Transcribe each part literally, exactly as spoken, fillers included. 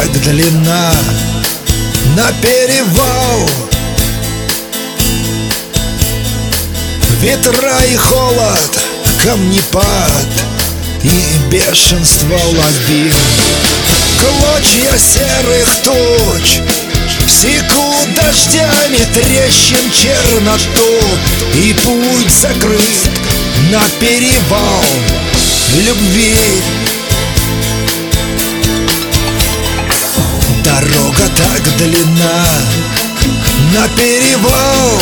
так длинна, на перевал. Ветра и холод, камнепад и бешенство лавин. Клочья серых туч секут дождями трещин черноту, и путь закрыт на перевал любви. Дорога так длинна, на перевал.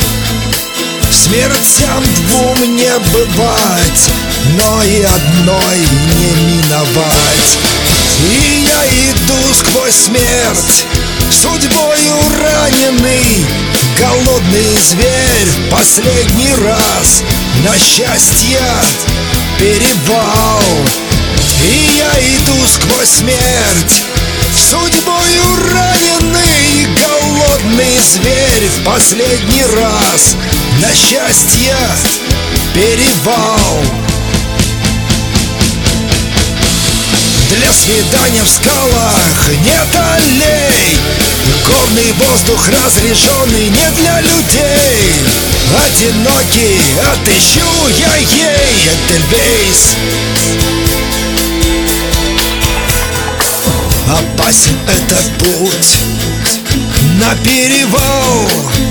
Смертям двум не бывать, но и одной не миновать. И я иду сквозь смерть, судьбою раненый, голодный зверь, последний раз на счастье перевал. И я иду сквозь смерть, судьбою раненый, голодный зверь, в последний раз на счастье перевал. Для свидания в скалах нет аллей, горный воздух разреженный не для людей. Одинокий отыщу я ей Эдельвейс. Опасен этот путь на перевал.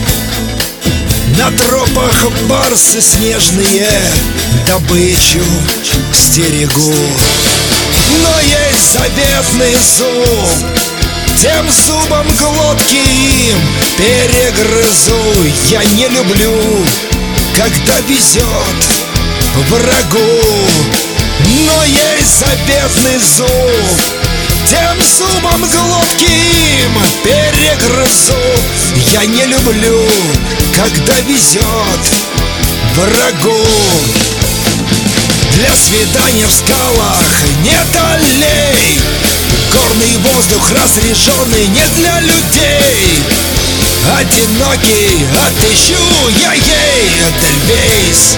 На тропах барсы снежные добычу стерегут. Но есть заветный зуб, тем зубом глотки им перегрызу. Я не люблю, когда везет врагу. Но есть заветный зуб, тем зубом глотки им перегрызу. Я не люблю, когда везет врагу. Для свидания в скалах нет аллей, горный воздух разреженный не для людей. Одинокий отыщу я ей Эдельвейс.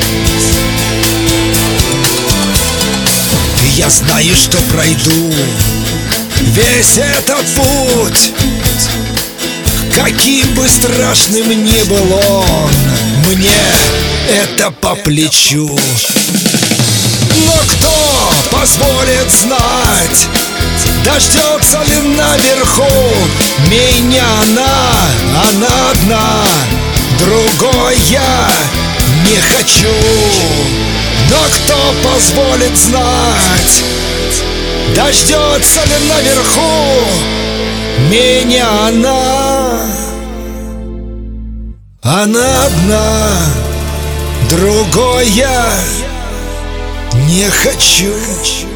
Я знаю, что пройду весь этот путь, каким бы страшным ни был он, мне это по плечу. Но кто позволит знать, дождется ли наверху меня она, она одна, другой я не хочу. Но кто позволит знать, дождется ли наверху меня она, она одна, другой я не хочу.